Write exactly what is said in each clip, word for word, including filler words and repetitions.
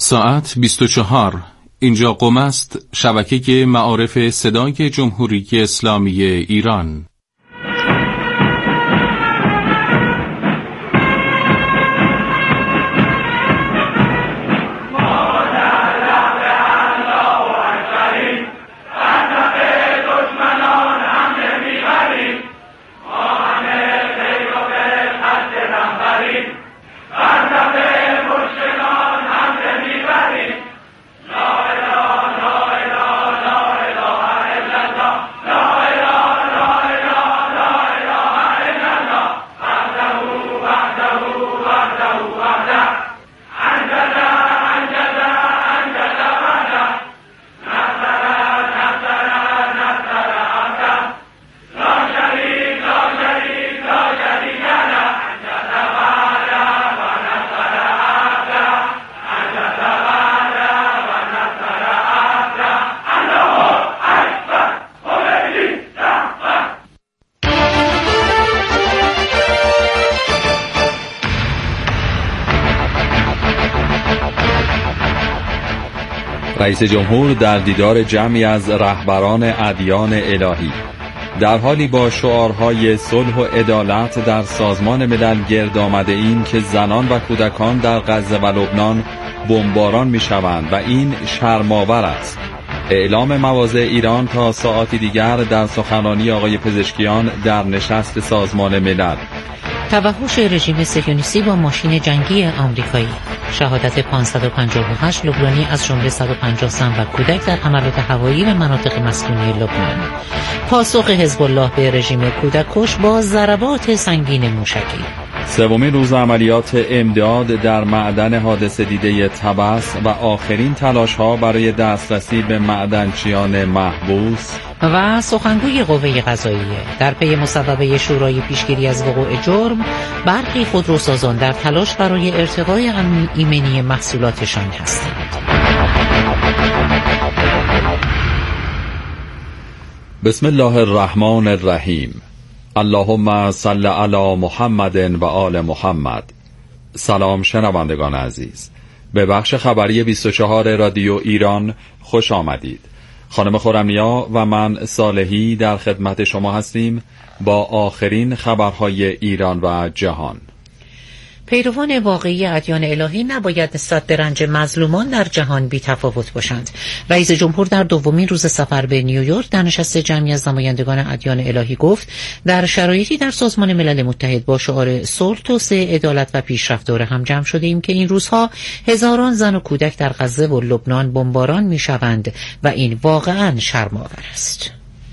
ساعت بیست و چهار. اینجا قم است، شبکه معارف صدای جمهوری اسلامی ایران. رئیس جمهور در دیدار جمعی از رهبران ادیان الهی در حالی با شعارهای صلح و عدالت در سازمان ملل گرد آمده ایم که زنان و کودکان در غزه و لبنان بمباران می‌شوند و این شرم‌آور است. اعلام مواضع ایران تا ساعاتی دیگر در سخنرانی آقای پزشکیان در نشست سازمان ملل. توحش رژیم صهیونیستی با ماشین جنگی آمریکایی. شهادت پانصد و پنجاه و هشت لبنانی از جمله صد و پنجاه زن و کودک در حملات هوایی و مناطق مسکونی لبنان. پاسخ حزب الله به رژیم کودککش با ضربات سنگین موشکی. سومین روز عملیات امداد در معدن حادثه دیده طبس و آخرین تلاش‌ها برای دسترسی به معدنچیان محبوس. و سخنگوی قوه قضاییه در پی مصوبه شورای پیشگیری از وقوع جرم، برخی خودروسازان در تلاش برای ارتقای ایمنی محصولاتشان هستند. بسم الله الرحمن الرحیم. اللهم صل علی محمد و آل محمد. سلام شنوندگان عزیز، به بخش خبری بیست و چهار رادیو ایران خوش آمدید. خانم خرم‌نیا و من صالحی در خدمت شما هستیم با آخرین خبرهای ایران و جهان. پیروان واقعی ادیان الهی نباید نسبت به رنج مظلومان در جهان بی تفاوت باشند. رئیس جمهور در دومین روز سفر به نیویورک در نشست جمعی از نمایندگان ادیان الهی گفت در شرایطی در سازمان ملل متحد با شعار صلح، توسعه، عدالت و پیشرفت دور هم جمع شده ایم که این روزها هزاران زن و کودک در غزه و لبنان بمباران می‌شوند و این واقعاً شرم‌آور است.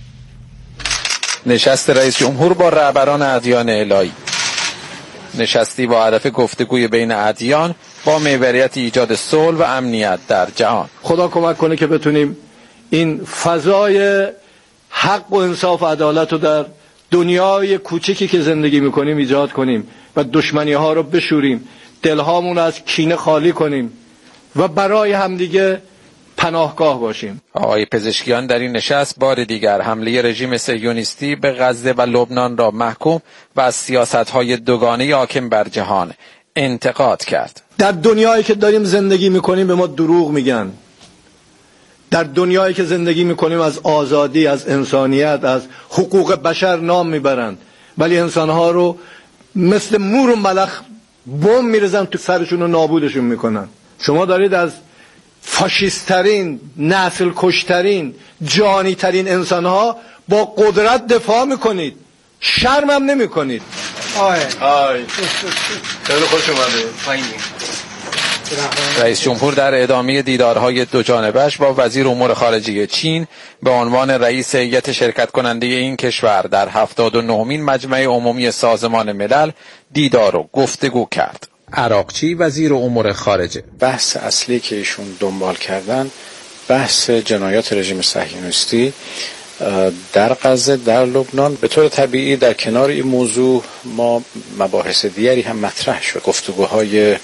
نشست رئیس جمهور با رهبران ادیان الهی، نشستی با هدف گفتگوی بین ادیان با محوریت ایجاد صلح و امنیت در جهان. خدا کمک کنه که بتونیم این فضای حق و انصاف و عدالت رو در دنیای کوچکی که زندگی میکنیم ایجاد کنیم و دشمنی ها رو بشوریم، دلهامون رو از کینه خالی کنیم و برای همدیگه پناهگاه باشیم. آقای پزشکیان در این نشست بار دیگر حمله رژیم صهیونیستی به غزه و لبنان را محکوم و از سیاست‌های دوگانه حاکم بر جهان انتقاد کرد. در دنیایی که داریم زندگی میکنیم به ما دروغ میگن. در دنیایی که زندگی میکنیم از آزادی، از انسانیت، از حقوق بشر نام میبرند، ولی انسانها رو مثل مور و ملخ بم میرزن تو سرشون و نابودشون میکنن. شما دارید از فاشیست‌ترین، نسل کشترین، جانی ترین انسانها با قدرت دفاع میکنید، شرم هم نمی کنید. آی آی خیلی خوش اومده. رئیس جمهور در ادامه دیدارهای دو جانبه‌اش با وزیر امور خارجه چین به عنوان رئیس هیئت شرکت کننده این کشور در هفتاد و نهمین مجمع عمومی سازمان ملل دیدار و گفتگو کرد. عراقچی وزیر امور خارجه. بحث اصلی که ایشون دنبال کردن بحث جنایات رژیم صهیونیستی در غزه، در لبنان. به طور طبیعی در کنار این موضوع ما مباحث دیگری هم مطرح شد، گفتگوهای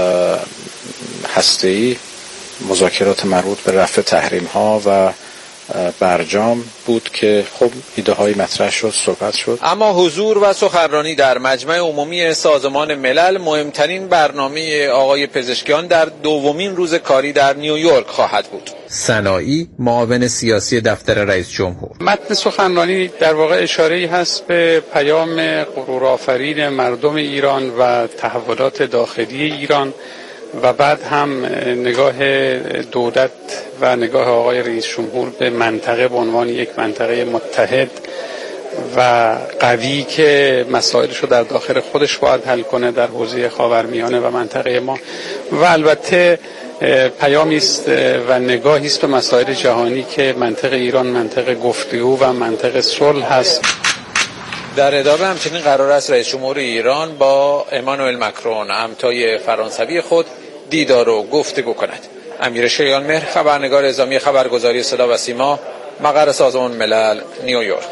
هسته‌ای، مذاکرات مربوط به رفع تحریم ها و برجام بود که خب ایده های مطرح شد، صحبت شد. اما حضور و سخنرانی در مجمع عمومی سازمان ملل مهمترین برنامه آقای پزشکیان در دومین روز کاری در نیویورک خواهد بود. سنایی، معاون سیاسی دفتر رئیس جمهور: متن سخنرانی در واقع اشاره‌ای هست به پیام غرورآفرین مردم ایران و تحولات داخلی ایران و بعد هم نگاه دولت و نگاه آقای رئیس جمهور به منطقه به عنوان یک منطقه متحد و قوی که مسائلش رو در داخل خودش باید حل کنه در حوزه خاورمیانه و منطقه ما، و البته پیامی است و نگاهی است به مسائل جهانی که منطقه ایران منطقه گفتگو و منطقه صلح هست. در ادامه همچنین قرار است رئیس جمهور ایران با امانوئل مکرون همتای فرانسوی خود دیدار و گفتگو کند. امیر شریان مهر، خبرنگار اعزامی خبرگزاری صدا و سیما، مقر سازمان ملل، نیویورک.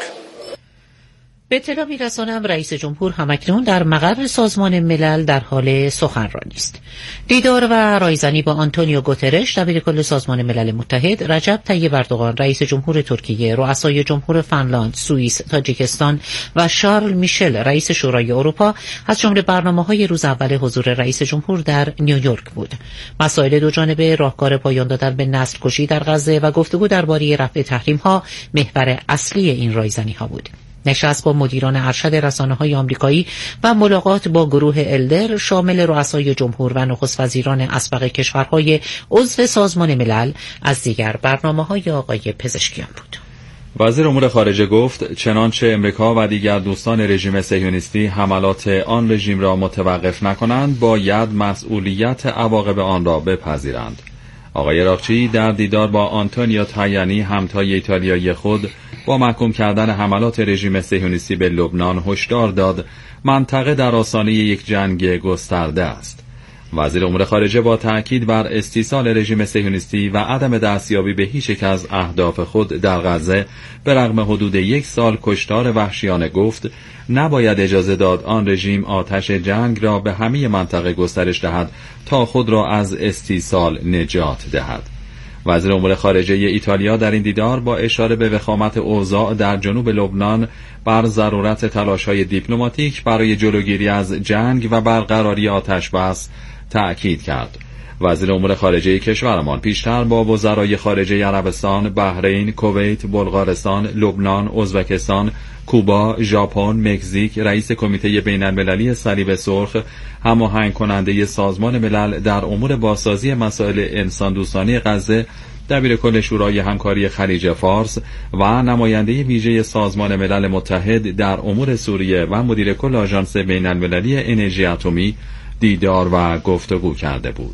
به اطلاع می‌رسانم رئیس جمهور همکنون در مقر سازمان ملل در حال سخنرانی است. دیدار و رایزنی با آنتونیو گوترش دبیرکل سازمان ملل متحد، رجب طیب اردوغان رئیس جمهور ترکیه، رؤسای جمهور فنلاند، سوئیس، تاجیکستان و شارل میشل رئیس شورای اروپا از جمله برنامه‌های روز اول حضور رئیس جمهور در نیویورک بود. مسائل دو جانبه، راهکار پایان دادن به نسل کشی در غزه و گفتگو درباره رفع تحریم‌ها محور اصلی این رایزنی‌ها بود. نشست با مدیران ارشد رسانه‌های آمریکایی و ملاقات با گروه الدر شامل رؤسای جمهور و نخست وزیران اسبق کشورهای عضو سازمان ملل از دیگر برنامه‌های آقای پزشکیان بود. وزیر امور خارجه گفت چنانچه امریکا و دیگر دوستان رژیم صهیونیستی حملات آن رژیم را متوقف نکنند، باید مسئولیت عواقب آن را بپذیرند. آقای راقچی در دیدار با آنتونیو تایانی همتای ایتالیایی خود با محکوم کردن حملات رژیم صهیونیستی به لبنان هشدار داد منطقه در آستانه یک جنگ گسترده است. وزیر امور خارجه با تأکید بر استیصال رژیم صهیونیستی و عدم دستیابی به هیچ یک از اهداف خود در غزه به رغم حدود یک سال کشتار وحشیانه گفت نباید اجازه داد آن رژیم آتش جنگ را به همه منطقه گسترش دهد تا خود را از استیصال نجات دهد. وزیر امور خارجه ایتالیا در این دیدار با اشاره به وخامت اوضاع در جنوب لبنان بر ضرورت تلاش‌های دیپلماتیک برای جلوگیری از جنگ و برقراری آتش بس تأکید کرد. وزیر امور خارجه کشورمان پیشتر با وزرای خارجه عربستان، بحرین، کویت، بلغارستان، لبنان، ازبکستان، کوبا، ژاپن، مکزیک، رئیس کمیته بین‌المللی صلیب سرخ، هماهنگ کننده سازمان ملل در امور بازسازی مسائل انسان دوستانه غزه، دبیرکل شورای همکاری خلیج فارس و نماینده ویژه سازمان ملل متحد در امور سوریه و مدیر کل آژانس بین‌المللی انرژی اتمی دیدار و گفتگو کرده بود.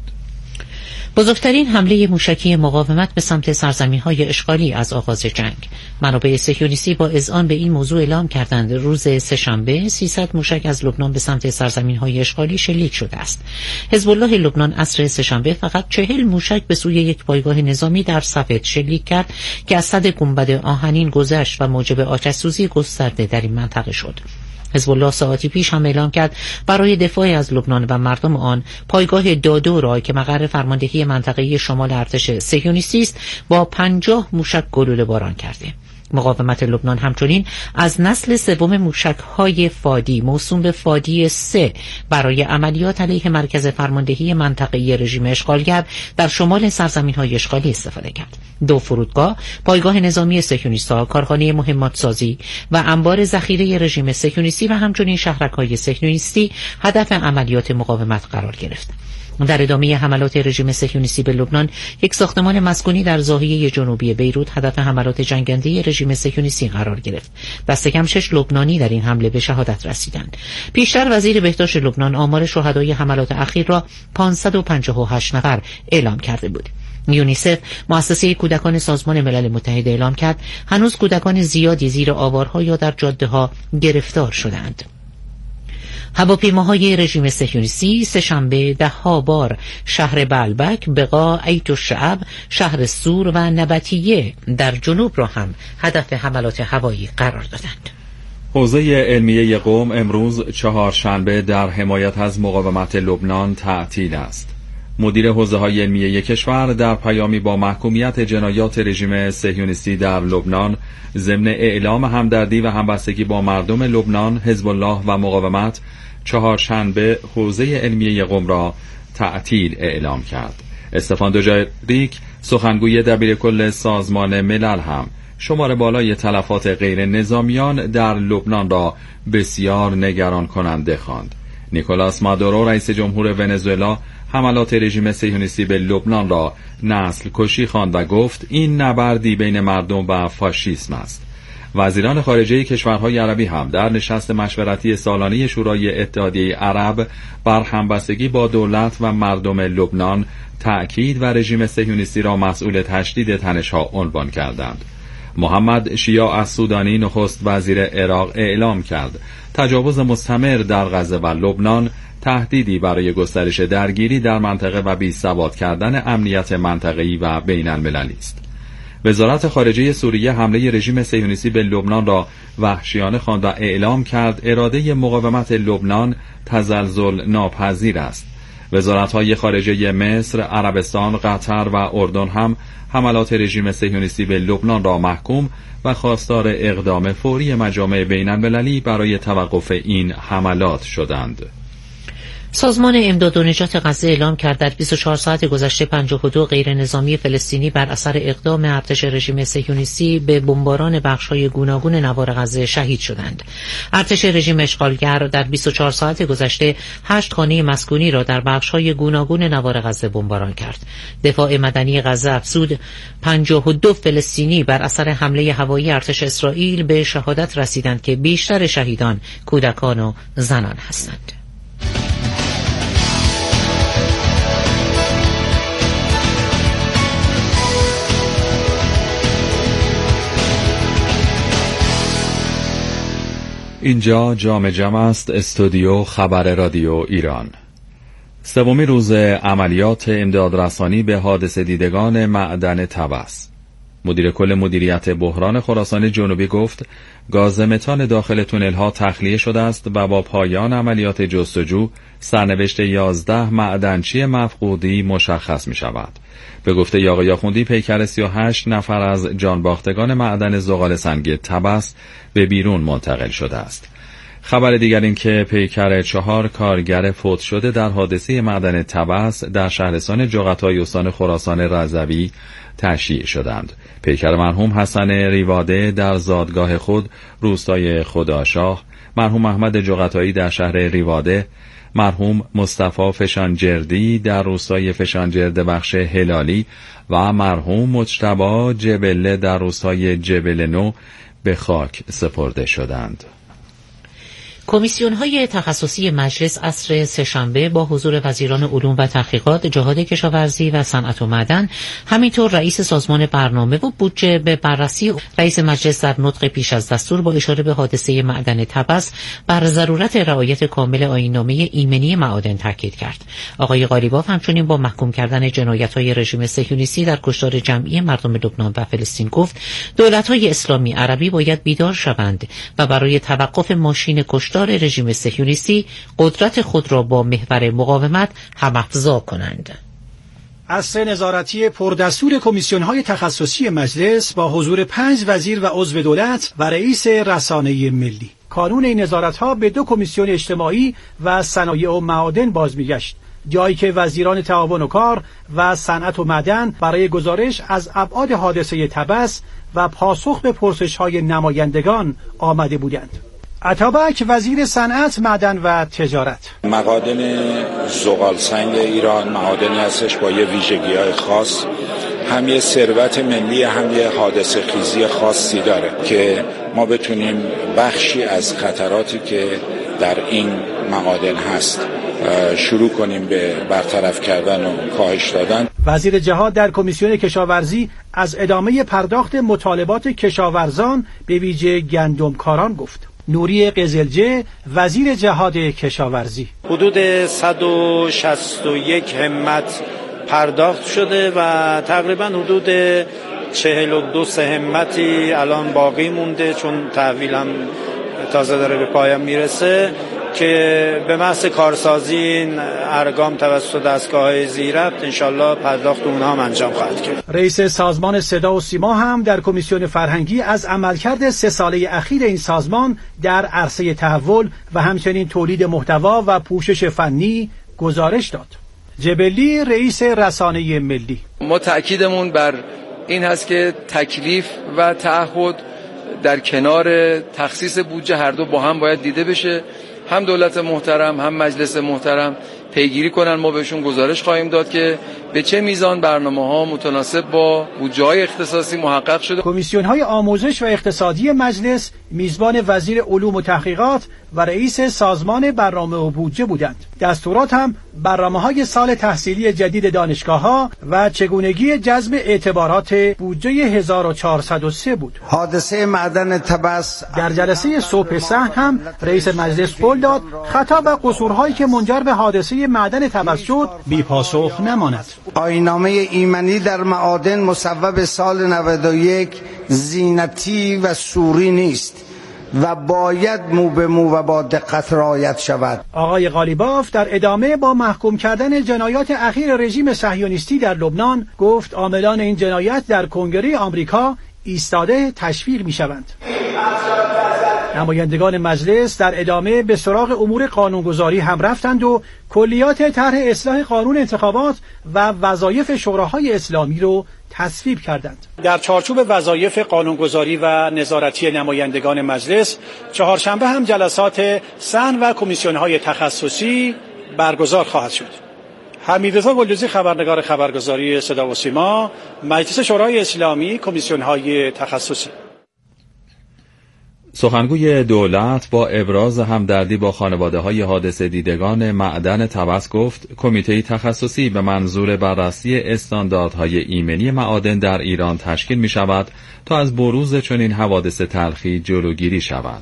بزرگترین حمله موشکی مقاومت به سمت سرزمین‌های اشغالی از آغاز جنگ. منابع صهیونیستی با اذعان به این موضوع اعلام کردند روز سه‌شنبه سیصد موشک از لبنان به سمت سرزمین‌های اشغالی شلیک شده است. حزب الله لبنان عصر سه‌شنبه فقط چهل موشک به سوی یک پایگاه نظامی در صفد شلیک کرد که از سد گنبد آهنین گذشت و موجب آتش‌سوزی گسترده در این منطقه شد. حزب الله ساعتی پیش هم اعلام کرد برای دفاع از لبنان و مردم آن پایگاه دادو را که مقر فرماندهی منطقه شمال ارتش صهیونیستی است با پنجاه موشک گلوله باران کرده. مقاومت لبنان همچنین از نسل سوم موشک‌های فادی موسوم به فادی سه برای عملیات علیه مرکز فرماندهی منطقه رژیم اشغالگر در شمال سرزمین‌های اشغالی استفاده کرد. دو فرودگاه، پایگاه نظامی صهیونیست‌ها، کارخانه مهمات سازی و انبار ذخیره رژیم صهیونیستی و همچنین شهرک‌های صهیونیستی هدف عملیات مقاومت قرار گرفت. در ادامه حملات رژیم صهیونیستی به لبنان، یک ساختمان مسکونی در ضاحیه جنوبی بیروت هدف حملات جنگنده رژیم صهیونیستی قرار گرفت. دست کم شش لبنانی در این حمله به شهادت رسیدند. پیشتر وزیر بهداشت لبنان آمار شهدای حملات اخیر را پانصد و پنجاه و هشت نفر اعلام کرده بود. یونیسف، مؤسسه کودکان سازمان ملل متحد، اعلام کرد هنوز کودکان زیادی زیر آوارها یا در جاده‌ها گرفتار شدند. هواپیماهای رژیم صهیونیستی سه‌شنبه ده‌ها بار شهر بعلبک، بقا، ایت الشعب، شهر سور و نبطیه در جنوب را هم هدف حملات هوایی قرار دادند. حوزه علمیه قم امروز چهارشنبه در حمایت از مقاومت لبنان تعطیل است. مدیر حوزه‌های علمیه کشور در پیامی با محکومیت جنایات رژیم صهیونیستی در لبنان ضمن اعلام همدردی و همبستگی با مردم لبنان، حزب الله و مقاومت چهارشنبه حوزه علمیه قم را تعطیل اعلام کرد. استفان دوجاریک سخنگوی دبیرکل سازمان ملل هم شمار بالای تلفات غیر نظامیان در لبنان را بسیار نگران کننده خواند. نیکولاس مادورو رئیس جمهور ونزوئلا حملات رژیم صهیونیستی به لبنان را نسل کشی خواند و گفت این نبردی بین مردم و فاشیسم است. وزیران خارجه کشورهای عربی هم در نشست مشورتی سالانه شورای اتحادیه عرب بر همبستگی با دولت و مردم لبنان تأکید و رژیم صهیونیستی را مسئول تشدید تنش‌ها عنوان کردند. محمد شیاع السودانی نخست وزیر عراق اعلام کرد تجاوز مستمر در غزه و لبنان تهدیدی برای گسترش درگیری در منطقه و بی‌ثبات کردن امنیت منطقه‌ای و بین المللی است. وزارت خارجه سوریه حمله رژیم صهیونیستی به لبنان را وحشیانه خواند و اعلام کرد اراده مقاومت لبنان تزلزل ناپذیر است. وزارت‌های خارجه مصر، عربستان، قطر و اردن هم حملات رژیم صهیونیستی به لبنان را محکوم و خواستار اقدام فوری مجامع بین المللی برای توقف این حملات شدند. سازمان امداد و نجات غزه اعلام کرد در بیست و چهار ساعت گذشته پنجاه و دو غیر نظامی فلسطینی بر اثر اقدام ارتش رژیم صهیونیستی به بمباران بخش‌های گوناگون نوار غزه شهید شدند. ارتش رژیم اشغالگر در بیست و چهار ساعت گذشته هشت خانه مسکونی را در بخش‌های گوناگون نوار غزه بمباران کرد. دفاع مدنی غزه افزود پنجاه و دو فلسطینی بر اثر حمله هوایی ارتش اسرائیل به شهادت رسیدند که بیشتر شهیدان کودکان و زنان هستند. اینجا جام جم است، استودیو خبر رادیو ایران. سومین روز عملیات امدادرسانی به حادثه دیدگان معدن طبس. مدیر کل مدیریت بحران خراسان جنوبی گفت گاز متان داخل تونل ها تخلیه شده است و با پایان عملیات جستجو سرنوشت یازده معدنچی مفقودی مشخص می شود. به گفته آقای آخوندی پیکر سی و هشت نفر از جانباختگان معدن زغال سنگی طبس به بیرون منتقل شده است. خبر دیگر این که پیکر چهار کارگر فوت شده در حادثه معدن طبس در شهرستان جغتای استان خراسان رضوی تشییع شدند. پیکر مرحوم حسن ریواده در زادگاه خود روستای خداشاه، مرحوم احمد جغتایی در شهر ریواده، مرحوم مصطفی فشانجردی در روستای فشانجرد بخش هلالی و مرحوم مجتبی جبله در روستای جبل نو به خاک سپرده شدند. کمیسیون‌های تخصصی مجلس عصر سه‌شنبه با حضور وزیران علوم و تحقیقات، جهاد کشاورزی و صنعت و معدن، همینطور رئیس سازمان برنامه و بودجه به بررسی رئیس مجلس در نطق پیش از دستور با اشاره به حادثه معدن طبس بر ضرورت رعایت کامل آیین‌نامه ایمنی معادن تاکید کرد. آقای قالیباف همچنین با محکوم کردن جنایت‌های رژیم صهیونیستی در کشتار جمعی مردم لبنان و فلسطین گفت دولت‌های اسلامی عربی باید بیدار شوند و برای توقف ماشین کشتار رژیم صهیونیستی قدرت خود را با محور مقاومت هم‌افزا کنند. عصر نظارتی پردستور کمیسیون‌های تخصصی مجلس با حضور پنج وزیر و عضو دولت و رئیس رسانه ملی. کانون این نظارت‌ها به دو کمیسیون اجتماعی و صنایع و معادن باز می‌گشت، جایی که وزیران تعاون و کار و صنعت و معدن برای گزارش از ابعاد حادثه طبس و پاسخ به پرسش‌های نمایندگان آمده بودند. عطابک وزیر صنعت، معدن و تجارت: معادن زغال سنگ ایران معادنی هستش با یه ویژگی‌های خاص، هم یه ثروت ملی هم یه حادثه خیزی خاصی داره که ما بتونیم بخشی از خطراتی که در این معادن هست شروع کنیم به برطرف کردن و کاهش دادن. وزیر جهاد در کمیسیون کشاورزی از ادامه پرداخت مطالبات کشاورزان به ویژه گندمکاران گفت. نوری قزلجه وزیر جهاد کشاورزی: حدود صد و شصت و یک همت پرداخت شده و تقریبا حدود چهل و دو همتی الان باقی مونده، چون تحویلم تازه داره به پایان میرسه که به محض کارسازی این ارگام توسط دستگاه‌های ذی‌ربط انشالله پرداخت اونها هم انجام خواهد کرد. رئیس سازمان صدا و سیما هم در کمیسیون فرهنگی از عملکرد سه ساله اخیر این سازمان در عرصه تحول و همچنین تولید محتوا و پوشش فنی گزارش داد. جبلی رئیس رسانه ملی: ما تأکیدمون بر این هست که تکلیف و تعهد در کنار تخصیص بودجه هر دو با هم باید دیده بشه. هم دولت محترم هم مجلس محترم پیگیری کنن، ما بهشون گزارش خواهیم داد که به چه میزان برنامه‌ها متناسب با بودجه‌های اختصاصی محقق شده. کمیسیون‌های آموزش و اقتصادی مجلس میزبان وزیر علوم و تحقیقات و رئیس سازمان برنامه و بودجه بودند. دستورات هم برنامه‌های سال تحصیلی جدید دانشگاه‌ها و چگونگی جذب اعتبارات بودجه هزار و چهارصد و سه بود. حادثه معدن طبس در جلسه صبح صحن هم رئیس مجلس قول داد خطا و قصورهایی که منجر به حادثه معدن طبس شد بی پاسخ نماند. آیین‌نامه ایمنی در معادن مصوب سال نود و یک زینتی و سوری نیست و باید مو به مو و با دقت رعایت شود. آقای قالیباف در ادامه با محکوم کردن جنایات اخیر رژیم صهیونیستی در لبنان گفت عاملان این جنایت در کنگره آمریکا ایستاده تشویق می‌شوند. نمایندگان مجلس در ادامه به سراغ امور قانونگذاری هم رفتند و کلیات طرح اصلاح قانون انتخابات و وظایف شوراهای اسلامی رو تصویب کردند. در چارچوب وظایف قانونگذاری و نظارتی نمایندگان مجلس چهارشنبه هم جلسات صحن و کمیسیون‌های تخصصی برگزار خواهد شد. حمیدرضا گلدوزی، خبرنگار خبرگزاری صدا و سیما، مجلس شورای اسلامی، کمیسیون‌های تخصصی. سخنگوی دولت با ابراز همدردی با خانواده‌های حادثه دیدگان معدن طبس گفت کمیته تخصصی به منظور بررسی استانداردهای ایمنی معادن در ایران تشکیل می شود تا از بروز چنین حوادث تلخی جلوگیری شود.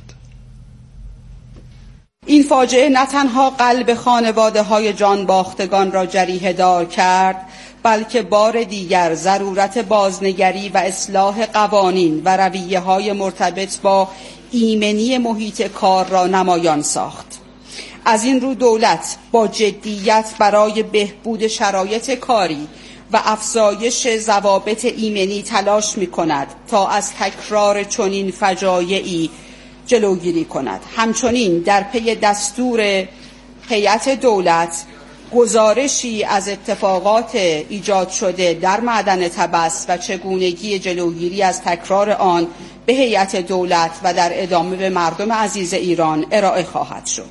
این فاجعه نه تنها قلب خانواده‌های جان باختگان را جریحه دار کرد، بلکه بار دیگر ضرورت بازنگری و اصلاح قوانین و رویه‌های مرتبط با ایمنی محیط کار را نمایان ساخت. از این رو دولت با جدیت برای بهبود شرایط کاری و افزایش ضوابط ایمنی تلاش می‌کند تا از تکرار چنین فجایعی جلوگیری کند. همچنین در پی دستور هیئت دولت گزارشی از اتفاقات ایجاد شده در معدن طبس و چگونگی جلوگیری از تکرار آن به هیئت دولت و در ادامه به مردم عزیز ایران ارائه خواهد شد.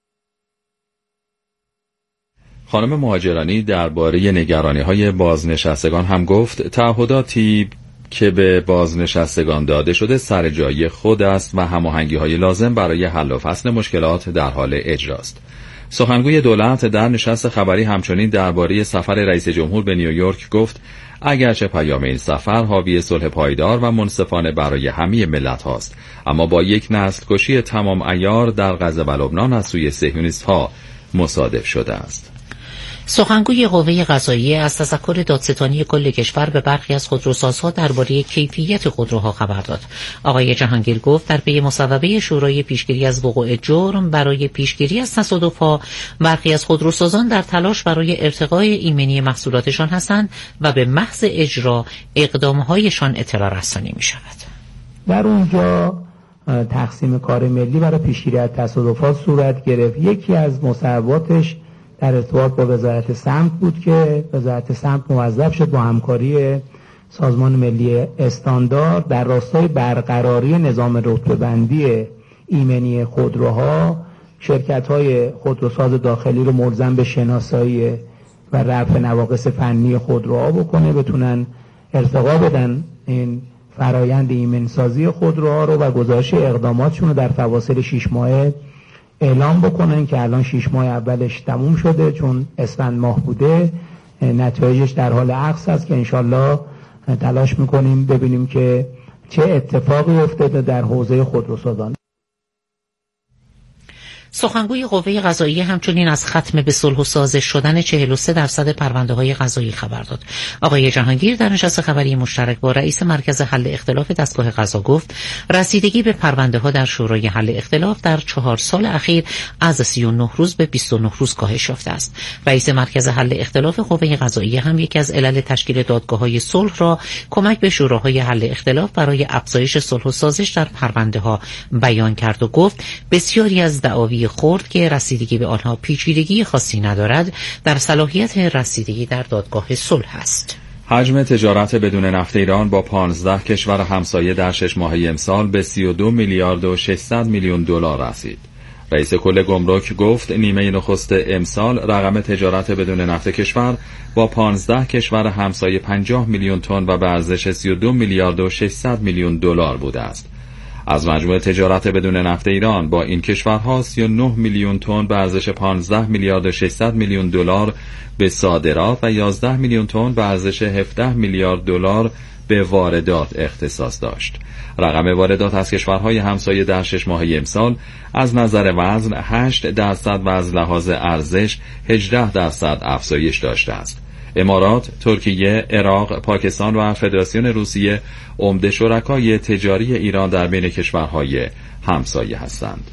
خانم مهاجرانی درباره نگرانی‌های بازنشستگان هم گفت تعهداتی که به بازنشستگان داده شده سر جای خود است و هماهنگی‌های لازم برای حل و فصل مشکلات در حال اجراست. سخنگوی دولت در نشست خبری همچنین درباره سفر رئیس جمهور به نیویورک گفت اگرچه پیام این سفر حاوی صلح پایدار و منصفانه برای همه ملت هاست، اما با یک نسل کشی تمام عیار در غزه و لبنان از سوی صهیونیست ها مصادف شده است. سخنگوی قوه قضاییه از تذکر دادستانی کل کشور به برخی از خودروسازها درباره کیفیت خودروها خبر داد. آقای جهانگیر گفت در پی مصوبه شورای پیشگیری از وقوع جرم برای پیشگیری از تصادف‌ها برخی از خودروسازان در تلاش برای ارتقای ایمنی محصولاتشان هستند و به محض اجرا اقدام‌هایشان اطلاع رسانی می‌شود. در اونجا تقسیم کار ملی برای پیشگیری از تصادفات صورت گرفت. یکی از مصوباتش در ارتباط با وزارت سمت بود که وزارت سمت موظف شد با همکاری سازمان ملی استاندارد در راستای برقراری نظام رتبه‌بندی ایمنی خودروها شرکت‌های خودروساز داخلی رو ملزم به شناسایی و رفع نواقص فنی خودروها بکنه، بتونن ارتقا بدن این فرایند ایمنسازی خودروها رو و گزارش اقداماتشون رو در فواصل شش ماهه اعلام بکنن که الان شش ماه اولش تموم شده چون اسفند ماه بوده، نتایجش در حال عکس است که انشالله تلاش میکنیم ببینیم که چه اتفاقی افتاده در حوزه خودروسازان. سخنگوی قوه قضاییه همچنین از ختم به صلح و سازش شدن چهل و سه درصد پرونده‌های قضایی خبر داد. آقای جهانگیر در نشست خبری مشترک با رئیس مرکز حل اختلاف دستگاه قضا گفت رسیدگی به پرونده‌ها در شورای حل اختلاف در چهار سال اخیر از سی و نه روز به بیست و نه روز کاهش یافته است. رئیس مرکز حل اختلاف قوه قضاییه هم یکی از علل تشکیل دادگاه‌های صلح را کمک به شوراهای حل اختلاف برای افزایش صلح و سازش در پرونده‌ها بیان کرد و گفت بسیاری از دعاوی خرد که رسیدگی به آنها پیچیدگی خاصی ندارد در صلاحیت رسیدگی در دادگاه صلح است. حجم تجارت بدون نفت ایران با پانزده کشور همسایه در شش ماهه امسال به سی و دو میلیارد و ششصد میلیون دلار رسید. رئیس کل گمرک گفت نیمه نخست امسال رقم تجارت بدون نفت کشور با پانزده کشور همسایه پنجاه میلیون تن و به ارزش سی و دو میلیارد و ششصد میلیون دلار بوده است. از مجموع تجارت بدون نفت ایران با این کشورها سی و نه میلیون تن به ارزش پانزده میلیارد و ششصد میلیون دلار به صادرات و یازده میلیون تن به ارزش هفده میلیارد دلار به واردات اختصاص داشت. رقم واردات از کشورهای همسایه در شش ماهه امسال از نظر وزن هشت درصد و از لحاظ ارزش هجده درصد افزایش داشته است. امارات، ترکیه، عراق، پاکستان و فدراسیون روسیه عمده شرکای تجاری ایران در بین کشورهای همسایه هستند.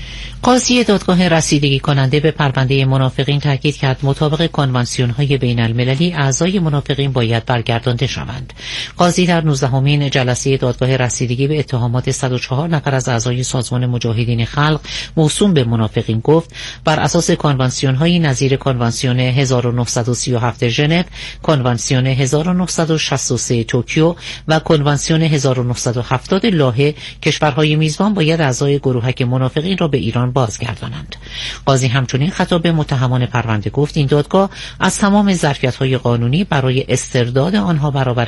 قاضی دادگاه رسیدگی کننده به پرونده منافقین تاکید کرد مطابق کنوانسیون‌های بین المللی اعضای منافقین باید برگردانده شوند. قاضی در نوزدهمین جلسه دادگاه رسیدگی به اتهامات صد و چهار نفر از اعضای سازمان مجاهدین خلق موسوم به منافقین گفت بر اساس کنوانسیون‌های نظیر کنوانسیون هزار و نهصد و سی و هفت ژنو، کنوانسیون هزار و نهصد و شصت و سه توکیو و کنوانسیون هزار و نهصد و هفتاد لاهه کشورهای میزبان باید اعضای گروهک منافقین را به ایران بازگردانند. قاضی همچنین خطاب به متهمان پرونده گفت این دادگاه از تمام ظرفیت‌های قانونی برای استرداد آنها برابر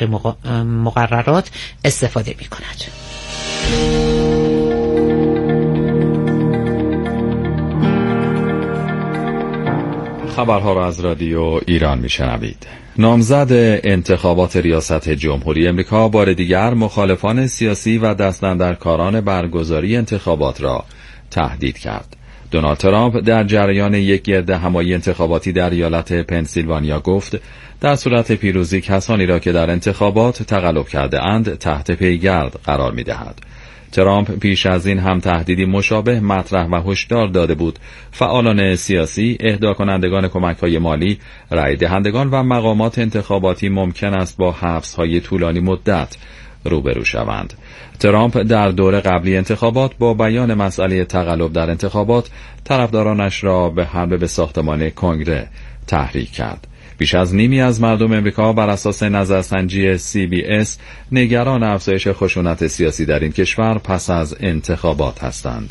مقررات استفاده می‌کند. خبرها را از رادیو ایران میشنوید. نامزد انتخابات ریاست جمهوری امریکا بار دیگر مخالفان سیاسی و دست‌اندرکاران برگزاری انتخابات را تهدید کرد. دونالد ترامپ در جریان یک گرد همایی انتخاباتی در ایالت پنسیلوانیا گفت در صورت پیروزی کسانی را که در انتخابات تقلب کرده اند تحت پیگرد قرار می دهد. ترامپ پیش از این هم تهدیدی مشابه مطرح و هشدار داده بود فعالان سیاسی، اهدا کنندگان کمک‌های مالی، رای دهندگان و مقامات انتخاباتی ممکن است با حبس‌های طولانی مدت روبرو شوند. ترامپ در دور قبلی انتخابات با بیان مسئله تقلب در انتخابات طرفدارانش را به حمله به ساختمان کنگره تحریک کرد. بیش از نیمی از مردم امریکا بر اساس نظرسنجی سی بی اس نگران افزایش خشونت سیاسی در این کشور پس از انتخابات هستند.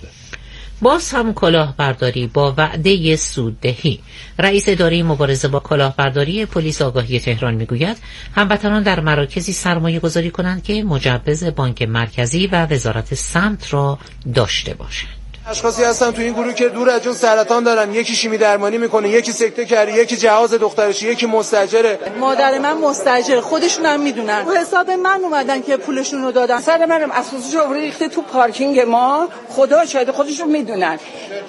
باز هم کلاهبرداری با وعده سوددهی. رئیس اداره مبارزه با کلاهبرداری پلیس آگاهی تهران میگوید هموطنان در مراکزی سرمایه گذاری کنند که مجوز بانک مرکزی و وزارت سمت را داشته باشند. اشخاصی هستن تو این گروه که دور از جون سرطان دارن، یکی شیمی درمانی میکنه، یکی سکته کرده، یکی جهاز دخترشی، یکی مستاجره. مادر من مستاجر، خودشون هم میدونن. تو حساب من اومدن که پولشون رو دادن. سر منم اساسش رو ریخته تو پارکینگ ما. خدا شاهد خودشون میدونن.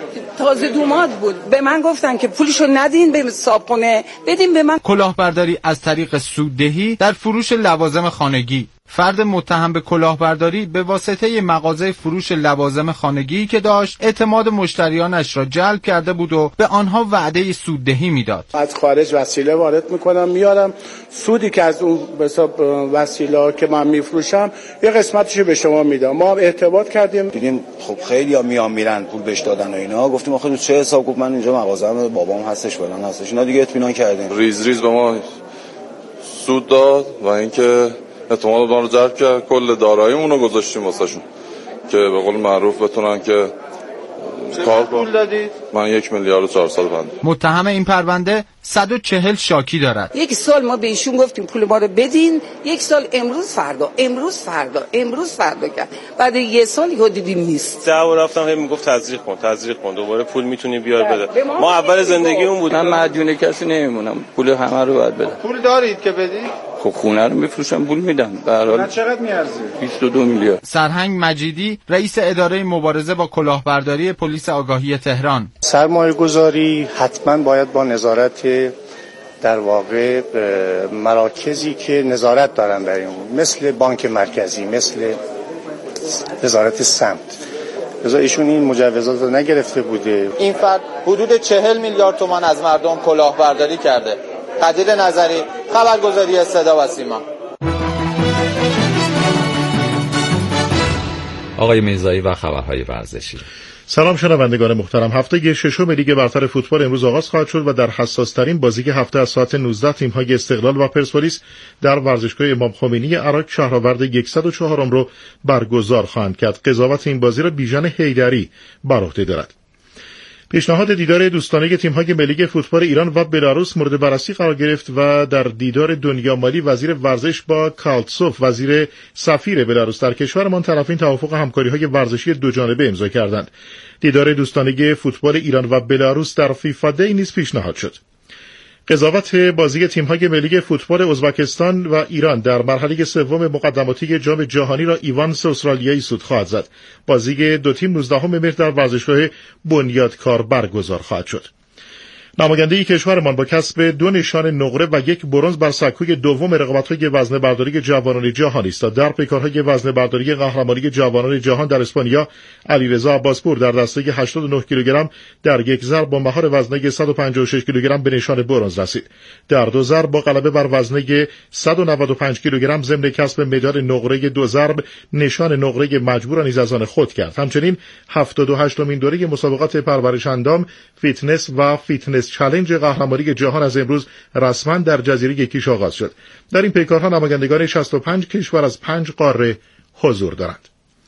تازه دوماد بود. به من گفتن که پولشو ندین به صابخونه، بدین به من. کلاهبرداری از طریق سوددهی در فروش لوازم خانگی. فرد متهم به کلاهبرداری به واسطه مغازه فروش لوازم خانگی که داشت اعتماد مشتریانش را جلب کرده بود و به آنها وعده سوددهی میداد. از خارج وسیله وارد میکنم میارم، سودی که از اون به حساب وسیله که من میفروشم یه قسمتشو به شما میدم. ما ارتباط کردیم، دیدیم خب خیلی‌ها میان میرن پول بهش دادن و اینا. گفتیم آخه تو چه حساب؟ گفت من اینجا مغازه‌ام بابام هستش فلان هستش. اینا دیگه اطمینان کردیم. ریز ریز به ما سود داد و اینکه اعتماد ما رو جلب کرد. کل داراییمون رو گذاشتیم واسهشون که به قول معروف بتونن که کار پول دادید؟ من یک میلیارد و چهارصد و پنجاه. متهم این پرونده صد و چهل شاکی دارد. یک سال ما به ایشون گفتیم پول ما رو بدین، یک سال امروز فردا امروز فردا امروز فردا کرد. بعد یه سال یهو دیدیم نیست. دعوا رفتم هی میگفت تزریق کن تزریق کن دوباره پول میتونی بیار بده. ما, ما اول زندگیمون بود. من مدیون کسی نمیمونم، پول همه رو باید بدم. پول دارید که بدید؟ خب خونه رو میفروشن پول میدن. به هر حال چقدر میارزه؟ بیست و دو میلیارد. سرهنگ مجیدی رئیس اداره مبارزه با کلاهبرداری پلیس آگاهی تهران: سرمایه گذاری حتما باید با نظارت در واقع مراکزی که نظارت دارن در این، مثل بانک مرکزی، مثل وزارت سمت. رضا ایشون این مجوزات رو نگرفته بوده. این فرد حدود چهل میلیارد تومان از مردم کلاهبرداری کرده. قدیر نظری، خبرگزاری صدا و سیما. آقای میرزایی و خبرهای ورزشی. سلام شنوندگان محترم. هفته ششم لیگ برتر فوتبال امروز آغاز خواهد شد و در حساس ترین بازی هفته از ساعت نوزده تیم‌های استقلال و پرسپولیس در ورزشگاه امام خمینی عراق شهرآورد صد و چهار رو برگزار خواهند کرد. قضاوت این بازی را بیژن حیدری بر عهده دارد. پیشنهاد دیدار دوستانه تیم‌های ملی فوتبال ایران و بلاروس مورد بررسی قرار گرفت و در دیدار دنیا مالی وزیر ورزش با کالتسوف وزیر سفیر بلاروس در کشورمان طرفین توافق همکاری‌های ورزشی دو جانبه امضا کردند. دیدار دوستانه فوتبال ایران و بلاروس در فیفا دی نیز پیشنهاد شد. قضاوت بازی تیم‌های ملی فوتبال ازبکستان و ایران در مرحله سوم مقدماتی جام جهانی را ایوانس استرالیایی سود خواهد زد. بازی دو تیم نوزدهم مهر در ورزشگاه بنیادکار برگزار خواهد شد. نماینده کشورمان با کسب دو نشان نقره و یک برنز بر سکوی دوم رقابت‌های وزنه برداری جوانان جهان ایستاد. در پیکارهای وزنه برداری قهرمانی جوانان جهان در اسپانیا، علیرضا عباسپور در دسته هشتاد و نه کیلوگرم در یک ضرب با مهار وزنه صد و پنجاه و شش کیلوگرم به نشان برنز رسید. در دو ضرب با غلبه بر وزنه صد و نود و پنج کیلوگرم ضمن کسب مدال نقره دو ضرب نشان نقره مجبور نیز از آن خود کرد. همچنین هفتاد و هشتمین دوره مسابقات پرورش اندام، فیتنس و فیتنس چالش قهرمانی جهان از امروز رسما در جزیره کیش آغاز شد. در این پیکارها نمایندگان شصت و پنج کشور از پنج قاره حضور دارند.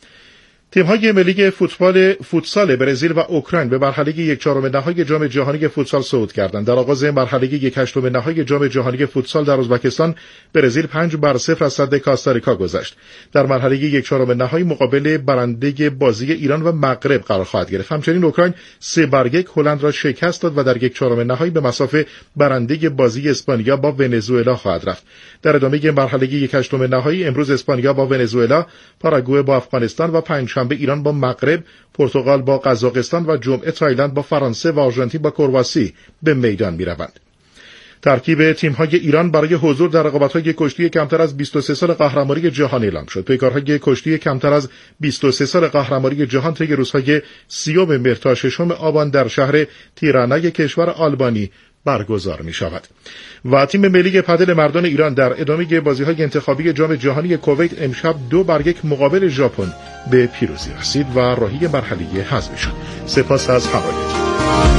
تیم‌های ملی فوتبال فوتسال برزیل و اوکراین به مرحله یک چهارم نهایی جام جهانی فوتسال صعود کردند. در آغاز مرحله یک هشتم نهایی جام جهانی فوتسال در ازبکستان، برزیل پنج بر صفر از صد کاستاریکا گذشت. در مرحله یک چهارم نهایی مقابل برنده بازی ایران و مغرب قرار خواهد گرفت. همچنین اوکراین سه بر یک هلند را شکست داد و در یک چهارم نهایی به مصاف برنده بازی اسپانیا با ونزوئلا خواهد رفت. در ادامه مرحله یک هشتم نهایی امروز اسپانیا با ونزوئلا، پاراگوئه با افغانستان و پنجشنبه ایران با مغرب، پرتغال با قزاقستان و جمعه تایلند با فرانسه و آرژانتین با کرواسی به میدان می‌روند. ترکیب تیم‌های ایران برای حضور در رقابت‌های کشتی کمتر از بیست و سه سال قهرمانی جهان اعلام شد. پیکارهای کشتی کمتر از بیست و سه سال قهرمانی جهان طی روزهای سیوم مهر تا ششم آبان در شهر تیرانای کشور آلبانی برگزار می شود. و تیم ملی پدل مردان ایران در ادامه بازی‌های انتخابی جام جهانی کویت امشب دو بر یک مقابل ژاپن به پیروزی رسید و راهی مرحله حذفی شد. سپاس از همراهیتان.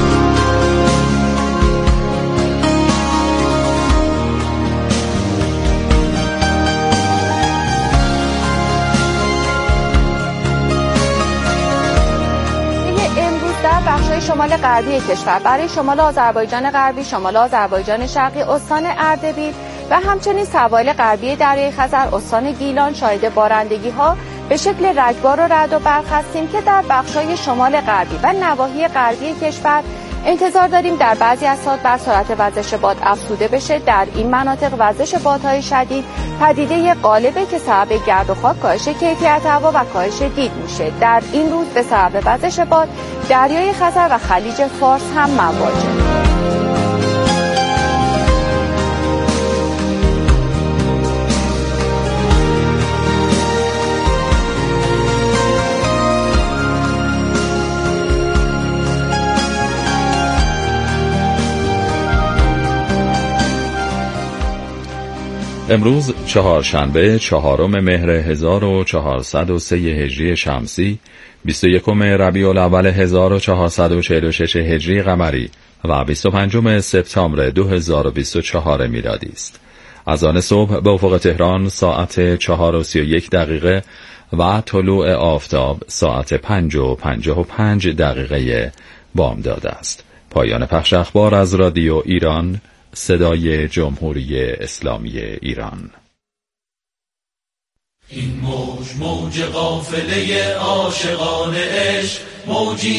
شمال غربی کشور برای شمال آذربایجان غربی، شمال آذربایجان شرقی، استان اردبیل و همچنین سواحل غربی دریای خزر، استان گیلان شاهد بارندگی ها به شکل رگبار و رعد و برق هستیم که در بخش‌های شمال غربی و نواحی غربی کشور انتظار داریم در بعضی از ساعات بر سرعت وزش باد افزوده بشه. در این مناطق وزش بادهای شدید پدیده غالبه که سبب گرد و خاک، کاهش کیفیت هوا و کاهش دید میشه. در این روز به سبب وزش باد دریای خزر و خلیج فارس هم مواجه. امروز چهارشنبه چهارم مهر هزار و چهارصد و سه هجری شمسی، بیست و یکم ربیع الاول هزار و چهارصد و چهل و شش هجری قمری و بیست و پنجم سپتامبر دو هزار و بیست و چهار میلادی است. اذان صبح به افق تهران ساعت چهار و سی و یک دقیقه و طلوع آفتاب ساعت پنج و پنجاه و پنج دقیقه بامداد است. پایان پخش اخبار از رادیو ایران، صدای جمهوری اسلامی ایران. این موج موج قافله عاشقان عشق، موجی